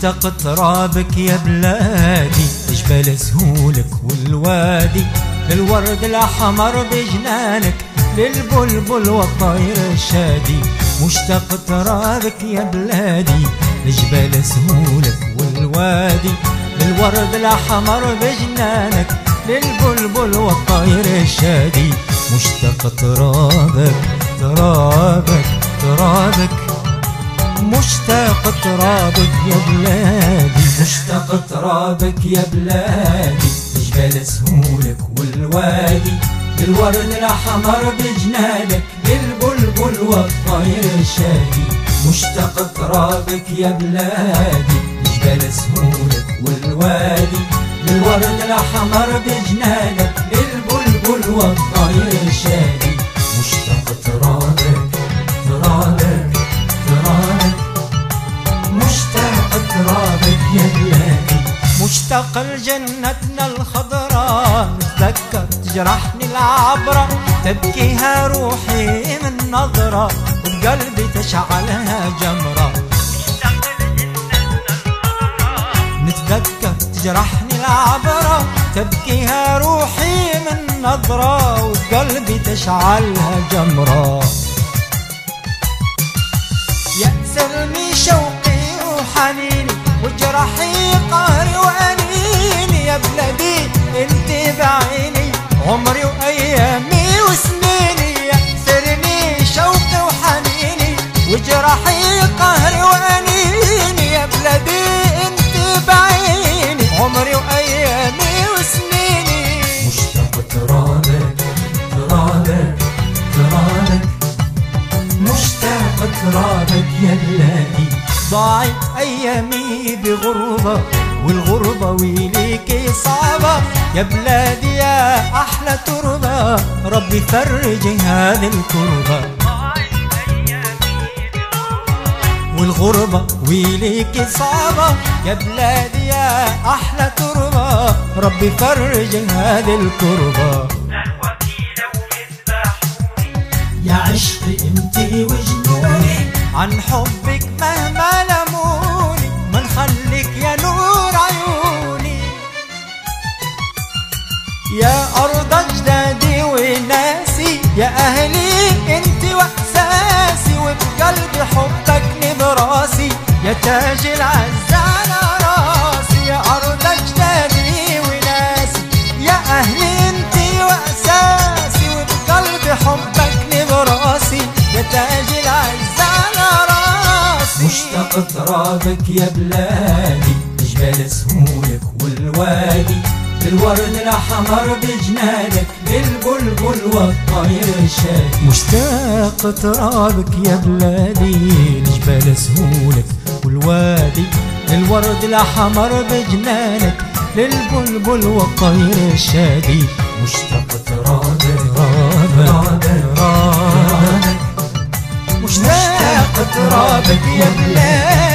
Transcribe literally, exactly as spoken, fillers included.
مشتاق ترابك يا بلادي، لجبال سهولك والوادي، للورد الأحمر بجنانك، للبلبل والطير الشادي. مشتاق ترابك يا بلادي، لجبال سهولك والوادي، للورد الأحمر بجنانك، للبلبل والطير الشادي. مشتاق ترابك ترابك ترابك، مشتاق ترابك يا بلادي، مشتاق ترابك يا بلادي، لجبال سهولك والوادي، للورد الأحمر بجنانك، للبلبل والطير الشادي. مشتاق ترابك يا بلادي، لجبال سهولك والوادي، للورد الأحمر بجنانك، للبلبل والطير الشادي. مشتاق ترابك ترابك ترابك، مشتاق ترابك يا بلادي. مشتاق لجنتنا الخضراء، نتذكر تجرحني العبرة، تبكيها روحي من نظرة، وبقلبي تشعلها جمرة. نتذكر تجرحني العبرة، تبكيها روحي من نظرة، وبقلبي تشعلها جمرة. يأسرني شوقي وحنيني، وجرحي قهري وأنيني، يا بلادي انت بعيني، عمري وأيامي وسنيني. يأسرني شوقي وحنيني، وجرحي قهري وأنيني، يا بلادي انت بعيني، عمري وأيامي وسنيني. مشتاق ترابك ترابك ترابك، مشتاق ترابك يا بلادي. ضاعت أيامي بغربة، والغربة ويليكي صعبة، يا بلادي يا أحلى تربة، ربي فرج هذه الكربة. والغربة ويليكي صعبة، يا بلادي يا أحلى تربة، ربي فرج هذه الكربة. يا عشقي انتي وجنوني، عن حبك مهما لموني، ما نخليك يا نور عيوني. يا أرض أجدادي وناسي، يا أهلي انتي وأساسي، وبقلبي حبك نبراسي، يا تاج العز على راسي. يا أرض أجدادي وناسي، يا أهلي انتي وأساسي، وبقلبي حبك نبراسي، يا تاج العز على راسي. مشتاق ترابك يا بلادي، لجبال سهولك والوادي، للورد الأحمر بجنانك، للبلبل والطير الشادي. مشتاق ترابك يا بلادي، لجبال سهولك والوادي، للورد الأحمر بجنانك، للبلبل والطير الشادي. مشتاق ترابك ترابك ترابك، مشتاق ترابك يا بلادي.